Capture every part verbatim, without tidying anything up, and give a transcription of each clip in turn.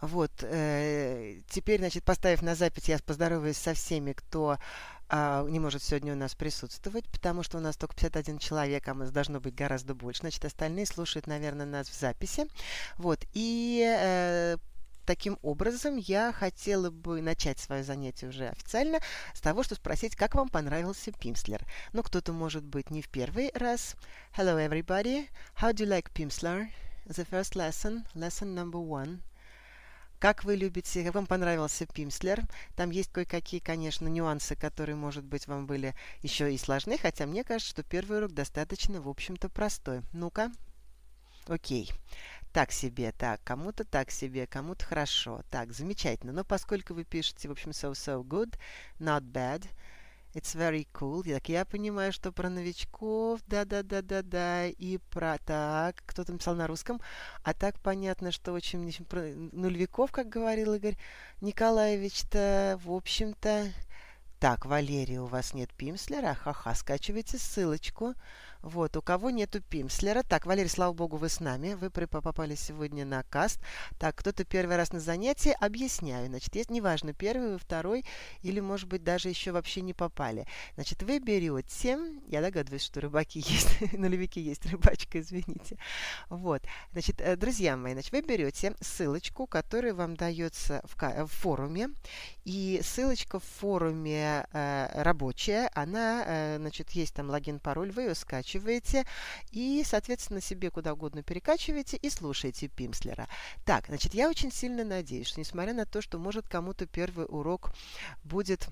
Вот, э, теперь, значит, поставив на запись, я поздороваюсь со всеми, кто а, не может сегодня у нас присутствовать, потому что у нас только пятьдесят один человек, а мы должно быть гораздо больше. Значит, остальные слушают, наверное, нас в записи. Вот, и э, таким образом я хотела бы начать свое занятие уже официально с того, что спросить, как вам понравился Пимслер. Ну, кто-то, может быть, не в первый раз. Hello, everybody. How do you like Pimsleur? The first lesson, lesson number one. Как вы любите, как вам понравился Пимслер? Там есть кое-какие, конечно, нюансы, которые, может быть, вам были еще и сложны, хотя мне кажется, что первый урок достаточно, в общем-то, простой. Ну-ка. Окей. Так себе, так, кому-то так себе, кому-то хорошо. Так, замечательно. Но поскольку вы пишете, в общем, so-so good, not bad, it's very cool. Так, я понимаю, что про новичков, да-да-да-да-да, и про... Так, кто там писал на русском? А так понятно, что очень... Про нулевиков, как говорил Игорь Николаевич-то, в общем-то... Так, Валерия, у вас нет Пимслера? Ха-ха, скачивайте ссылочку. Вот, у кого нету Пимслера. Так, Валерий, слава богу, вы с нами. Вы при- попали сегодня на каст. Так, кто-то первый раз на занятии, объясняю. Значит, есть, неважно, первый, вы второй, или, может быть, даже еще вообще не попали. Значит, вы берете, я догадываюсь, что рыбаки есть, нулевики есть, рыбачка, извините. Вот, значит, э, друзья мои, значит, вы берете ссылочку, которая вам дается в, ка- в форуме, и ссылочка в форуме э, рабочая, она, э, значит, есть там логин, пароль, вы ее скачиваете и, соответственно, себе куда угодно перекачиваете и слушаете Пимслера. Так, значит, я очень сильно надеюсь, что несмотря на то, что, может, кому-то первый урок будет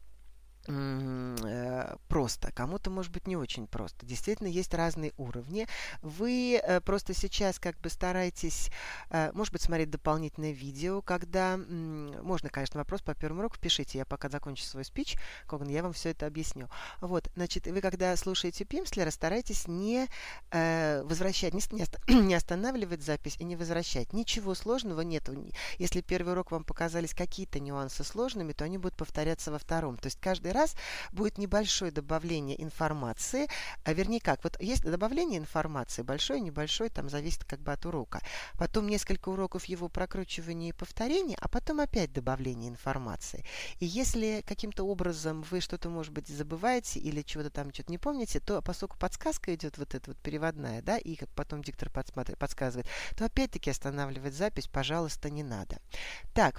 м, э, просто, кому-то, может быть, не очень просто. Действительно, есть разные уровни. Вы э, просто сейчас как бы стараетесь, э, может быть, смотреть дополнительное видео, когда м, можно, конечно, вопрос по первому уроку, пишите, я пока закончу свой спич, Коган, я вам все это объясню. Вот, значит, вы когда слушаете Пимслера, старайтесь не э, возвращать, не, с- не оста- не останавливать запись и не возвращать. Ничего сложного нету. Ни- Если первый урок вам показались какие-то нюансы сложными, то они будут повторяться во втором. То есть каждый раз будет небольшое добавление информации. А вернее как, вот есть добавление информации, большое, небольшое, там зависит как бы от урока. Потом несколько уроков его прокручивания и повторения, а потом опять добавление информации. И если каким-то образом вы что-то, может быть, забываете или чего-то там что-то не помните, то поскольку подсказка идет вот эта вот переводная, да, и как потом диктор подсматривает, подсказывает, то опять-таки останавливать запись, пожалуйста, не надо. Так,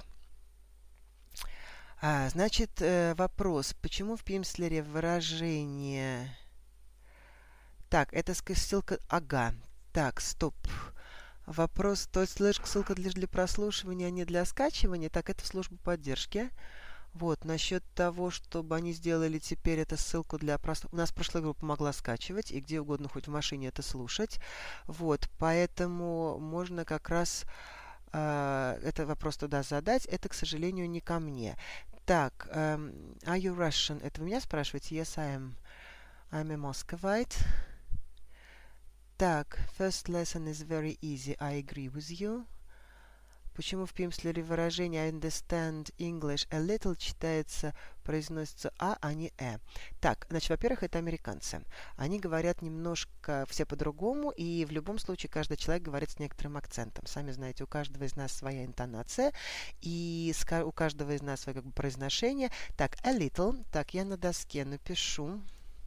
а, значит, э, вопрос. Почему в Пимслере выражение... Так, это ска- ссылка... Ага. Так, стоп. Вопрос, то есть слэш ссылка лишь для прослушивания, а не для скачивания. Так, это в службу поддержки. Вот, насчет того, чтобы они сделали теперь эту ссылку для прослушивания. У нас прошлая группа могла скачивать и где угодно, хоть в машине это слушать. Вот, поэтому можно как раз а, это вопрос туда задать. Это, к сожалению, не ко мне. Так, эм, are you Russian? Это вы меня спрашиваете? Yes, I am. I'm a Muscovite. Так, first lesson is very easy. I agree with you. Почему в Пимслере выражение I understand English a little читается, произносится а, а не э? Так, значит, во-первых, это американцы. Они говорят немножко все по-другому, и в любом случае каждый человек говорит с некоторым акцентом. Сами знаете, у каждого из нас своя интонация, и у каждого из нас свое как бы произношение. Так, a little. Так, я на доске напишу.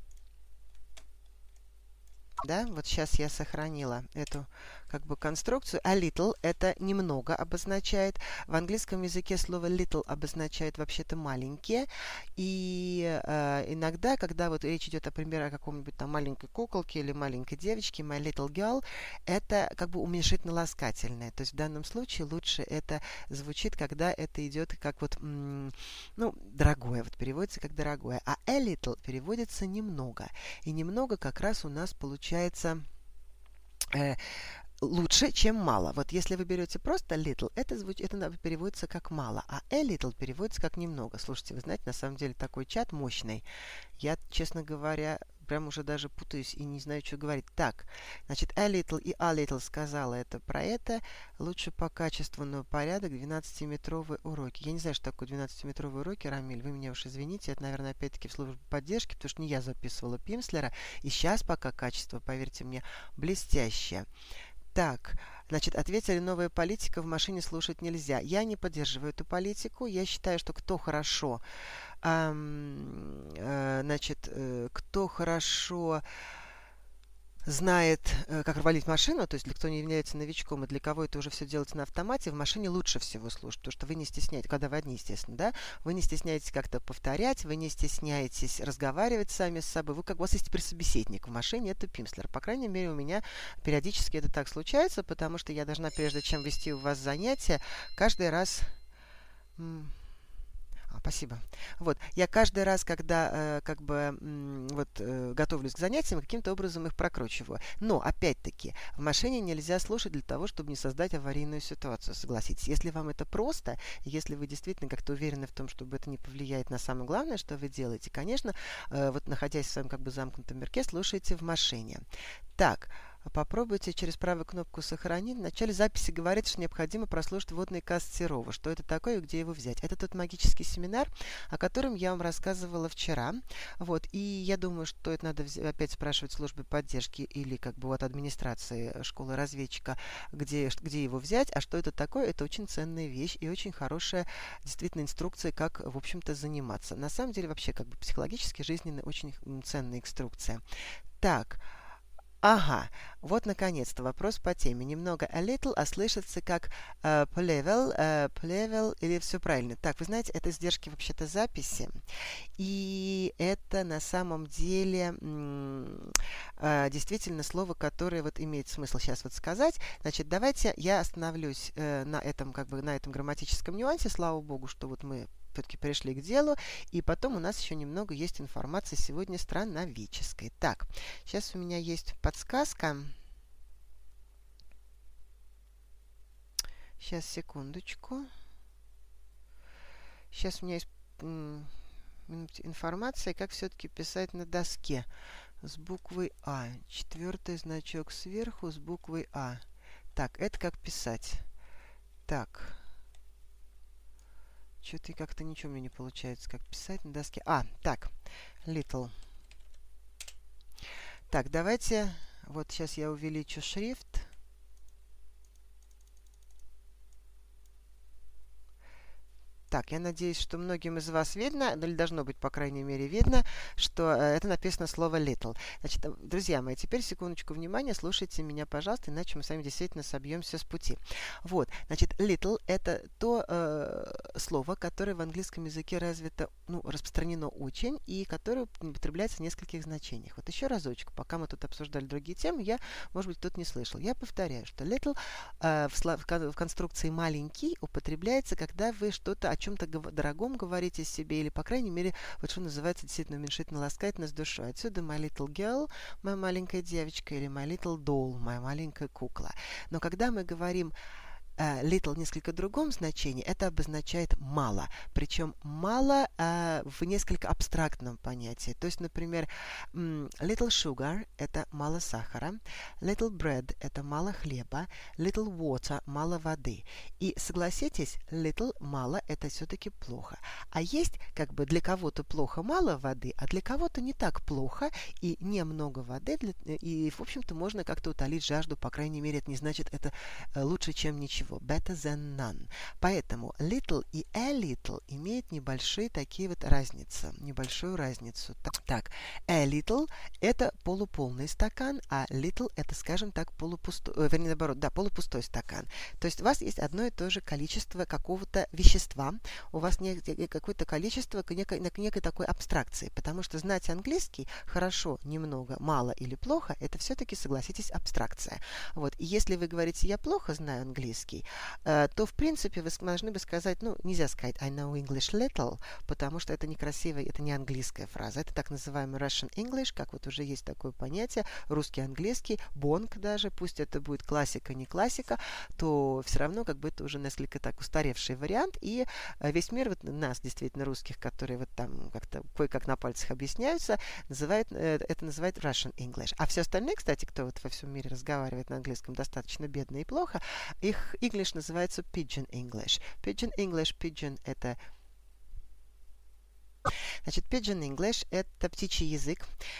Да, вот сейчас я сохранила эту как бы конструкцию. A little это немного обозначает. В английском языке слово little обозначает вообще-то маленькие. И э, иногда, когда вот речь идет, например, о каком-нибудь там маленькой куколке или маленькой девочке, my little girl, это как бы уменьшительно-ласкательное. То есть в данном случае лучше это звучит, когда это идет как вот, м, ну, дорогое, вот переводится как дорогое. А a little переводится немного. И немного как раз у нас получается э, лучше, чем мало. Вот если вы берете просто little, это, звуч... это переводится как мало, а a little переводится как немного. Слушайте, вы знаете, на самом деле такой чат мощный. Я, честно говоря, прям уже даже путаюсь и не знаю, что говорить. Так, значит, a little и a little сказала это про это. Лучше по качеству, но порядок двенадцатиметровые уроки. Я не знаю, что такое двенадцатиметровые уроки, Рамиль, вы меня уж извините. Это, наверное, опять-таки в службе поддержки, потому что не я записывала Пимслера. И сейчас пока качество, поверьте мне, блестящее. Так, значит, ответили, новая политика в машине слушать нельзя. Я не поддерживаю эту политику. Я считаю, что кто хорошо, ам, э, значит, э, кто хорошо знает, э, как рвалить машину, то есть для кто не является новичком и для кого это уже все делается на автомате, в машине лучше всего слушать, потому что вы не стесняетесь, когда вы одни, естественно, да, вы не стесняетесь как-то повторять, вы не стесняетесь разговаривать сами с собой, вы как у вас есть теперь собеседник в машине, это Пимслер. По крайней мере, у меня периодически это так случается, потому что я должна, прежде чем вести у вас занятия, каждый раз... А, спасибо. Вот, я каждый раз, когда э, как бы м, вот э, готовлюсь к занятиям, каким-то образом их прокручиваю. Но, опять-таки, в машине нельзя слушать для того, чтобы не создать аварийную ситуацию, согласитесь. Если вам это просто, если вы действительно как-то уверены в том, чтобы это не повлияет на самое главное, что вы делаете, конечно, э, вот находясь в своем как бы замкнутом мирке, слушайте в машине. Так, попробуйте через правую кнопку «Сохранить». В начале записи говорится, что необходимо прослушать вводный каст Серова. Что это такое и где его взять? Это тот магический семинар, о котором я вам рассказывала вчера. Вот. И я думаю, что это надо опять спрашивать службы поддержки или как бы от администрации школы разведчика, где, где его взять. А что это такое? Это очень ценная вещь и очень хорошая действительно инструкция, как, в общем-то, заниматься. На самом деле, вообще, как бы психологически жизненная очень ценная инструкция. Так. Ага, вот наконец-то вопрос по теме. Немного a little, а слышится как э, plevel, э, plevel, или все правильно. Так, вы знаете, это издержки вообще-то записи. И это на самом деле м, э, действительно слово, которое вот имеет смысл сейчас вот сказать. Значит, давайте я остановлюсь э, на этом, как бы, на этом грамматическом нюансе. Слава богу, что вот мы все-таки перешли к делу, и потом у нас еще немного есть информации сегодня страноведческой. Так, сейчас у меня есть подсказка. Сейчас, секундочку. Сейчас у меня есть м, информация, как все-таки писать на доске с буквой А. Четвертый значок сверху с буквой А. Так, это как писать. Так. Что-то как-то ничего у меня не получается, как писать на доске. А, так, little. Так, давайте, вот сейчас я увеличу шрифт. Так, я надеюсь, что многим из вас видно, или должно быть, по крайней мере, видно, что э, это написано слово little. Значит, друзья мои, теперь секундочку внимания, слушайте меня, пожалуйста, иначе мы с вами действительно собьемся с пути. Вот, значит, little – это то э, слово, которое в английском языке развито, ну, распространено очень, и которое употребляется в нескольких значениях. Вот еще разочек, пока мы тут обсуждали другие темы, я, может быть, тут не слышал. Я повторяю, что little э, в, слов, в конструкции маленький употребляется, когда вы что-то о чем-то дорогом говорите себе, или, по крайней мере, вот что называется действительно уменьшительно ласкательно с душой. Отсюда my little girl, моя маленькая девочка, или my little doll, моя маленькая кукла. Но когда мы говорим Uh, little в несколько другом значении, это обозначает мало. Причем мало uh, в несколько абстрактном понятии. То есть, например, um, little sugar – это мало сахара, little bread – это мало хлеба, little water – мало воды. И согласитесь, little – мало – это все-таки плохо. А есть как бы для кого-то плохо мало воды, а для кого-то не так плохо и немного воды. Для, и, в общем-то, можно как-то утолить жажду. По крайней мере, это не значит, это uh, лучше, чем ничего. Better than none. Поэтому little и a little имеют небольшие такие вот разницы, небольшую разницу. Так, так, a little это полуполный стакан, а little это, скажем так, полупустой, э, вернее, наоборот, да, полупустой стакан. То есть у вас есть одно и то же количество какого-то вещества, у вас не, какое-то количество некой, некой такой абстракции, потому что знать английский хорошо, немного, мало или плохо, это все-таки, согласитесь, абстракция. Вот, и если вы говорите, я плохо знаю английский, то, в принципе, вы должны бы сказать, ну, нельзя сказать I know English little, потому что это некрасивая, это не английская фраза. Это так называемый Russian English, как вот уже есть такое понятие, русский, английский, бонг даже, пусть это будет классика, не классика, то все равно как бы это уже несколько так устаревший вариант, и весь мир, вот нас, действительно, русских, которые вот там как-то кое-как на пальцах объясняются, называет, это называет Russian English. А все остальные, кстати, кто вот во всем мире разговаривает на английском достаточно бедно и плохо, их English называется Pidgin English. Pidgin English, Pidgin – это... Значит, Pidgin English – это птичий язык. Это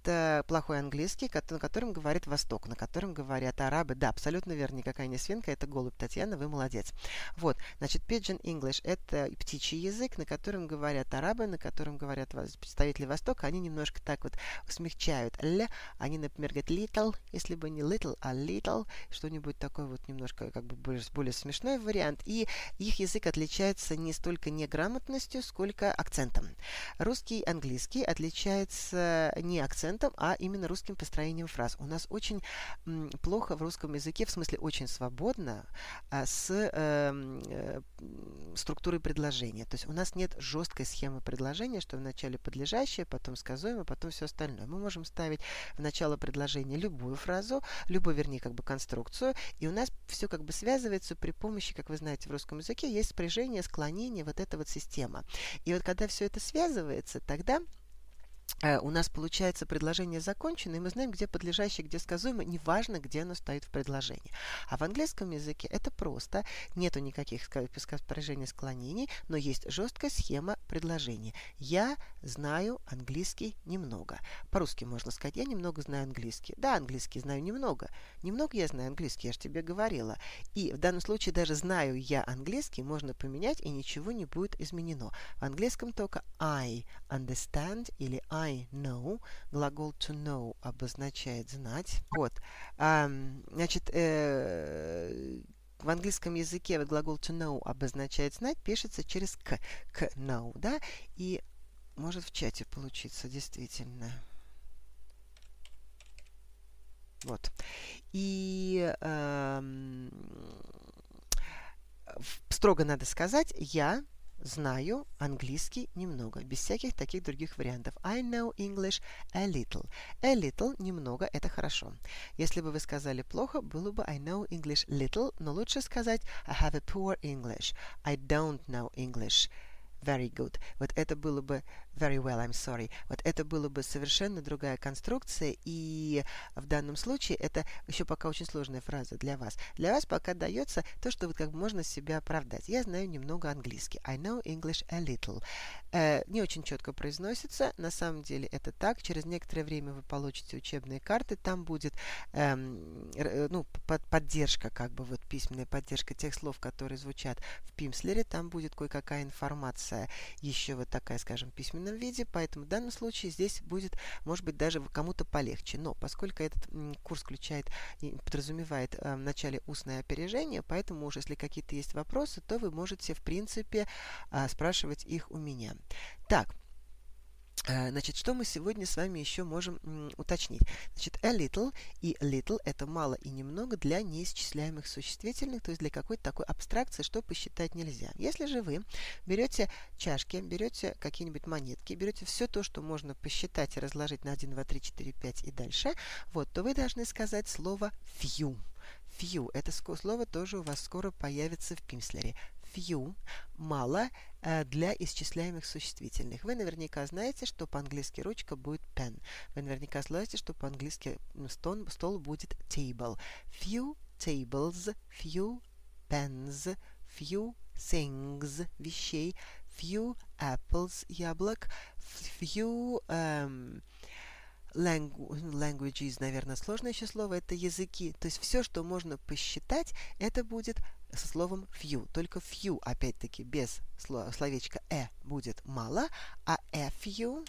это плохой английский, на котором говорит Восток, на котором говорят арабы. Да, абсолютно верно, никакая не свинка, это голубь. Татьяна, вы молодец. Вот, значит, Pidgin English – это птичий язык, на котором говорят арабы, на котором говорят представители Востока. Они немножко так вот смягчают «л». Они, например, говорят little, если бы не little, а little, что-нибудь такое вот немножко как бы более, более смешной вариант. И их язык отличается не столько неграмотностью, сколько акцентом. Русский английский отличается не акцентом, а именно русским построением фраз. У нас очень м, плохо в русском языке, в смысле очень свободно, а, с э, э, структурой предложения. То есть у нас нет жесткой схемы предложения, что вначале подлежащее, потом сказуемое, потом все остальное. Мы можем ставить в начало предложения любую фразу, любую, вернее, как бы конструкцию, и у нас все как бы связывается при помощи, как вы знаете, в русском языке есть спряжение, склонение, вот эта вот система. И вот когда все это связывается, тогда у нас получается предложение закончено, и мы знаем, где подлежащее, где сказуемое, неважно, где оно стоит в предложении. А в английском языке это просто, нету никаких спряжений, склонений, но есть жесткая схема предложения. Я знаю английский немного. По-русски можно сказать, я немного знаю английский. Да, английский знаю немного. Немного я знаю английский, я же тебе говорила. И в данном случае даже знаю я английский можно поменять, и ничего не будет изменено. В английском только I understand или I know. Глагол to know обозначает знать. Вот. А, значит, э, в английском языке вот глагол to know обозначает знать, пишется через к, к know, да, и может в чате получиться действительно. Вот. И э, строго надо сказать, я знаю английский немного, без всяких таких других вариантов. I know English a little. A little, немного, это хорошо. Если бы вы сказали плохо, было бы I know English little, но лучше сказать I have a poor English. I don't know English very good. Вот это было бы very well, I'm sorry. Вот это было бы совершенно другая конструкция, и в данном случае это еще пока очень сложная фраза для вас. Для вас пока дается то, что вот как бы можно себя оправдать. Я знаю немного английский. I know English a little. Э, не очень четко произносится. На самом деле это так. Через некоторое время вы получите учебные карты. Там будет эм, ну, под, поддержка, как бы вот письменная поддержка тех слов, которые звучат в Пимслере. Там будет кое-какая информация еще вот такая, скажем, в письменном виде, поэтому в данном случае здесь будет, может быть, даже кому-то полегче. Но поскольку этот м, курс включает и подразумевает э, в начале устное опережение, поэтому уже если какие-то есть вопросы, то вы можете, в принципе, э, спрашивать их у меня. Так. Значит, что мы сегодня с вами еще можем м, уточнить? Значит, a little и little – это мало и немного для неисчисляемых существительных, то есть для какой-то такой абстракции, что посчитать нельзя. Если же вы берете чашки, берете какие-нибудь монетки, берете все то, что можно посчитать и разложить на один, два, три, четыре, пять и дальше, вот, то вы должны сказать слово few. Few – это слово тоже у вас скоро появится в Пимслере. Few – мало э, для исчисляемых существительных. Вы наверняка знаете, что по-английски ручка будет pen. Вы наверняка знаете, что по-английски стол, стол будет table. Few tables, few pens, few things, вещей, few apples, яблок, few... Эм, languages, наверное, сложное еще слово, это языки. То есть все, что можно посчитать, это будет со словом few. Только few, опять-таки, без словечка э будет мало, а a few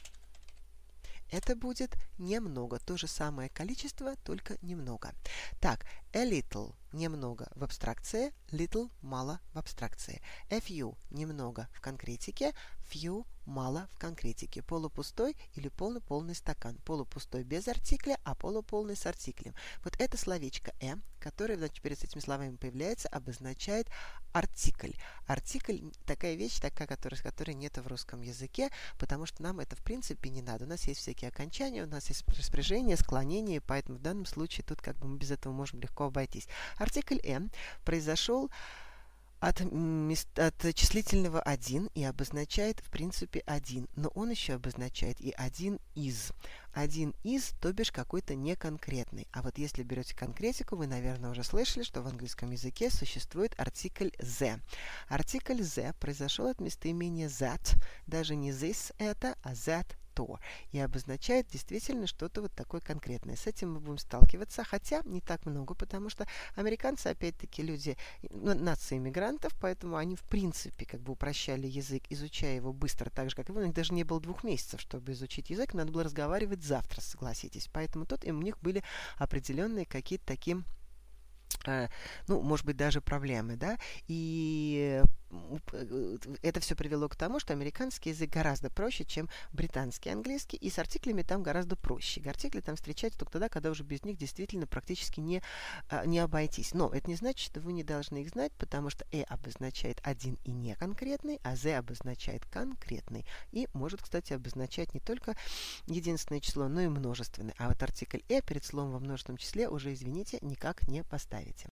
это будет немного. То же самое количество, только немного. Так, a little немного в абстракции, little мало в абстракции. A few немного в конкретике, few мало в конкретике. Полупустой или полный-полный стакан. Полупустой без артикля, а полуполный с артиклем. Вот это словечко «э», которое, значит, перед этими словами появляется, обозначает артикль. Артикль – такая вещь, такая, которая, которой нет в русском языке, потому что нам это, в принципе, не надо. У нас есть всякие окончания, у нас есть спряжение, склонение, поэтому в данном случае тут как бы мы без этого можем легко обойтись. Артикль «э» произошел От, от числительного один и обозначает, в принципе, один. Но он еще обозначает и один из. Один из, то бишь какой-то неконкретный. А вот если берете конкретику, вы, наверное, уже слышали, что в английском языке существует артикль the. Артикль the произошел от местоимения that. Даже не this это, а that то и обозначает действительно что-то вот такое конкретное. С этим мы будем сталкиваться, хотя не так много, потому что американцы, опять-таки, люди, ну, нация иммигрантов, поэтому они, в принципе, как бы упрощали язык, изучая его быстро, так же, как и вы. У них даже не было двух месяцев, чтобы изучить язык, надо было разговаривать завтра, согласитесь. Поэтому тут и у них были определенные какие-то такие э, ну, может быть, даже проблемы, да, и э, это все привело к тому, что американский язык гораздо проще, чем британский английский, и с артиклями там гораздо проще. Артикли там встречаются только тогда, когда уже без них действительно практически не, а, не обойтись. Но это не значит, что вы не должны их знать, потому что «э» обозначает один и не конкретный, а «the» обозначает конкретный. И может, кстати, обозначать не только единственное число, но и множественное. А вот артикль «э» перед словом во множественном числе уже, извините, никак не поставите.